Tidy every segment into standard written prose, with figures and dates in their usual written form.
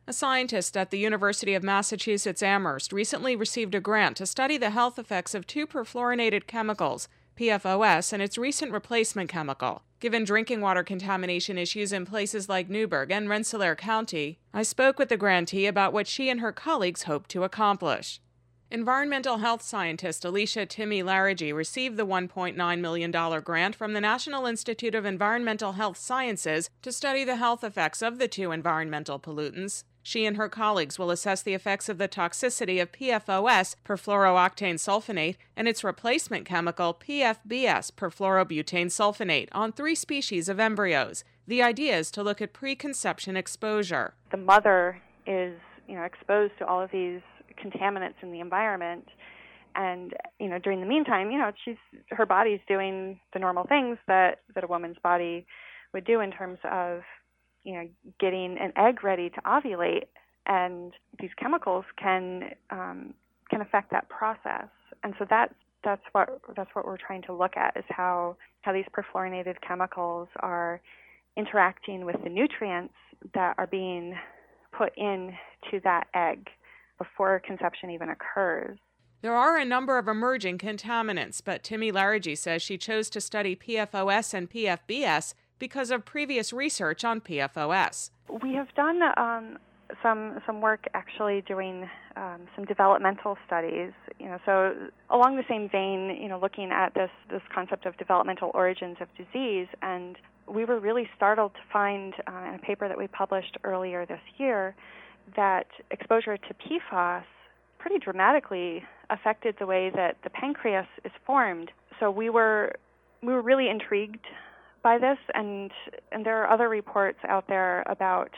A scientist at the University of Massachusetts Amherst recently received a grant to study the health effects of two perfluorinated chemicals, PFOS and its recent replacement chemical. Given drinking water contamination issues in places like Newburgh and Rensselaer County, I spoke with the grantee about what she and her colleagues hope to accomplish. Environmental health scientist Alicia Timi-Larragee received the $1.9 million grant from the National Institute of Environmental Health Sciences to study the health effects of the two environmental pollutants. She and her colleagues will assess the effects of the toxicity of PFOS, perfluorooctane sulfonate, and its replacement chemical, PFBS, perfluorobutane sulfonate, on 3 species of embryos. The idea is to look at preconception exposure. The mother is, exposed to all of these contaminants in the environment, and during the meantime, her body's doing the normal things that a woman's body would do in terms of getting an egg ready to ovulate, and these chemicals can affect that process. And so that's what we're trying to look at, is how these perfluorinated chemicals are interacting with the nutrients that are being put into that egg before conception even occurs. There are a number of emerging contaminants, but Timi-Larragee says she chose to study PFOS and PFBS because of previous research on PFOS. We have done some work actually doing some developmental studies, so along the same vein, looking at this concept of developmental origins of disease. And we were really startled to find in a paper that we published earlier this year that exposure to PFAS pretty dramatically affected the way that the pancreas is formed. So we were really intrigued by this, and there are other reports out there about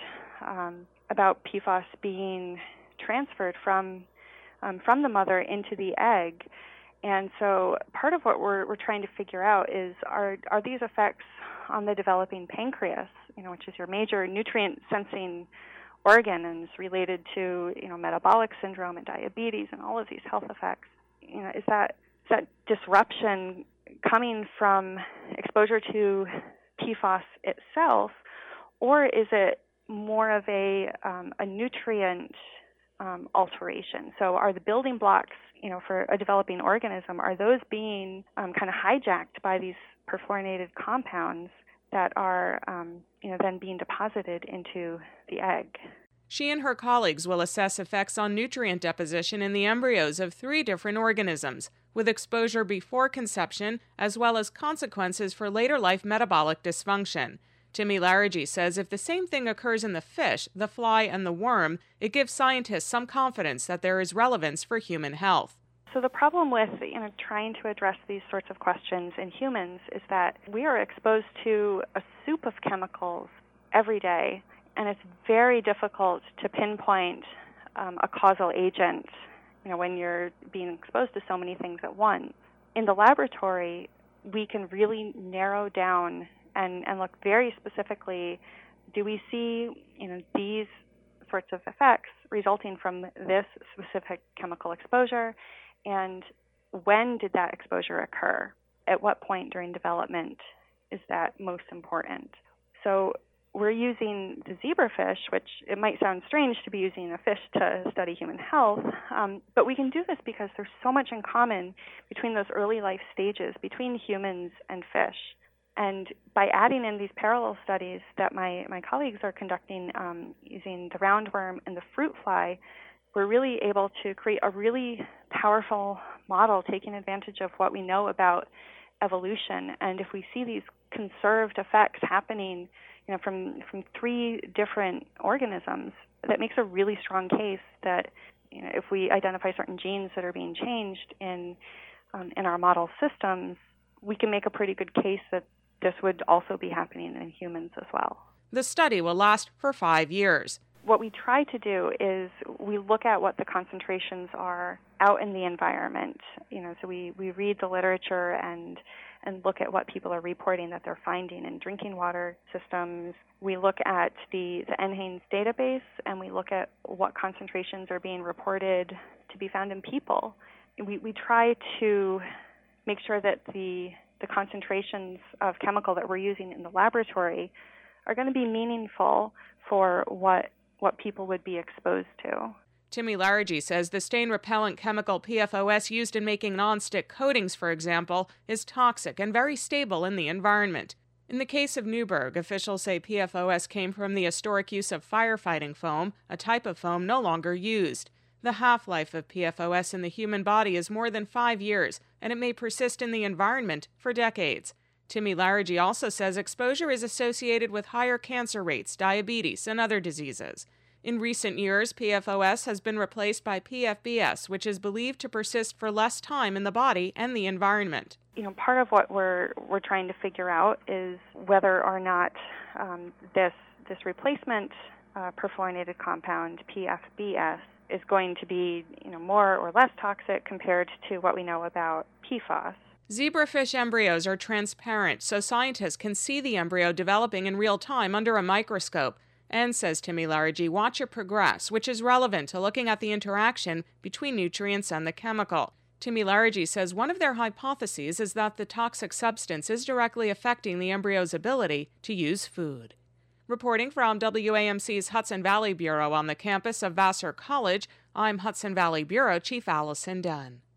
PFAS being transferred from the mother into the egg. And so part of what we're trying to figure out is are these effects on the developing pancreas, which is your major nutrient sensing organ and is related to metabolic syndrome and diabetes and all of these health effects. Is that disruption coming from exposure to PFAS itself, or is it more of a nutrient alteration? So are the building blocks, for a developing organism, are those being kind of hijacked by these perfluorinated compounds that are then being deposited into the egg? She and her colleagues will assess effects on nutrient deposition in the embryos of 3 different organisms, with exposure before conception, as well as consequences for later life metabolic dysfunction. Timi-Larragee says if the same thing occurs in the fish, the fly, and the worm, it gives scientists some confidence that there is relevance for human health. So the problem with trying to address these sorts of questions in humans is that we are exposed to a soup of chemicals every day, and it's very difficult to pinpoint a causal agent when you're being exposed to so many things at once. In the laboratory, we can really narrow down and look very specifically, do we see these sorts of effects resulting from this specific chemical exposure, and when did that exposure occur? At what point during development is that most important? So we're using the zebrafish, which it might sound strange to be using a fish to study human health, but we can do this because there's so much in common between those early life stages, between humans and fish. And by adding in these parallel studies that my colleagues are conducting using the roundworm and the fruit fly, we're really able to create a really powerful model taking advantage of what we know about evolution. And if we see these conserved effects happening from 3 different organisms, that makes a really strong case that if we identify certain genes that are being changed in our model systems, we can make a pretty good case that this would also be happening in humans as well. The study will last for 5 years. What we try to do is we look at what the concentrations are out in the environment. So we read the literature and look at what people are reporting that they're finding in drinking water systems. We look at the NHANES database, and we look at what concentrations are being reported to be found in people. We try to make sure that the concentrations of chemical that we're using in the laboratory are going to be meaningful for what what people would be exposed to. Timmy Larragee says the stain-repellent chemical PFOS used in making nonstick coatings, for example, is toxic and very stable in the environment. In the case of Newburgh, officials say PFOS came from the historic use of firefighting foam, a type of foam no longer used. The half-life of PFOS in the human body is more than 5 years, and it may persist in the environment for decades. Timmy Larragee also says exposure is associated with higher cancer rates, diabetes, and other diseases. In recent years, PFOS has been replaced by PFBS, which is believed to persist for less time in the body and the environment. Part of what we're trying to figure out is whether or not this replacement perfluorinated compound, PFBS, is going to be more or less toxic compared to what we know about PFAS. Zebrafish embryos are transparent, so scientists can see the embryo developing in real time under a microscope. And, says Timmy Larragee, watch it progress, which is relevant to looking at the interaction between nutrients and the chemical. Timmy Larragee says one of their hypotheses is that the toxic substance is directly affecting the embryo's ability to use food. Reporting from WAMC's Hudson Valley Bureau on the campus of Vassar College, I'm Hudson Valley Bureau Chief Allison Dunn.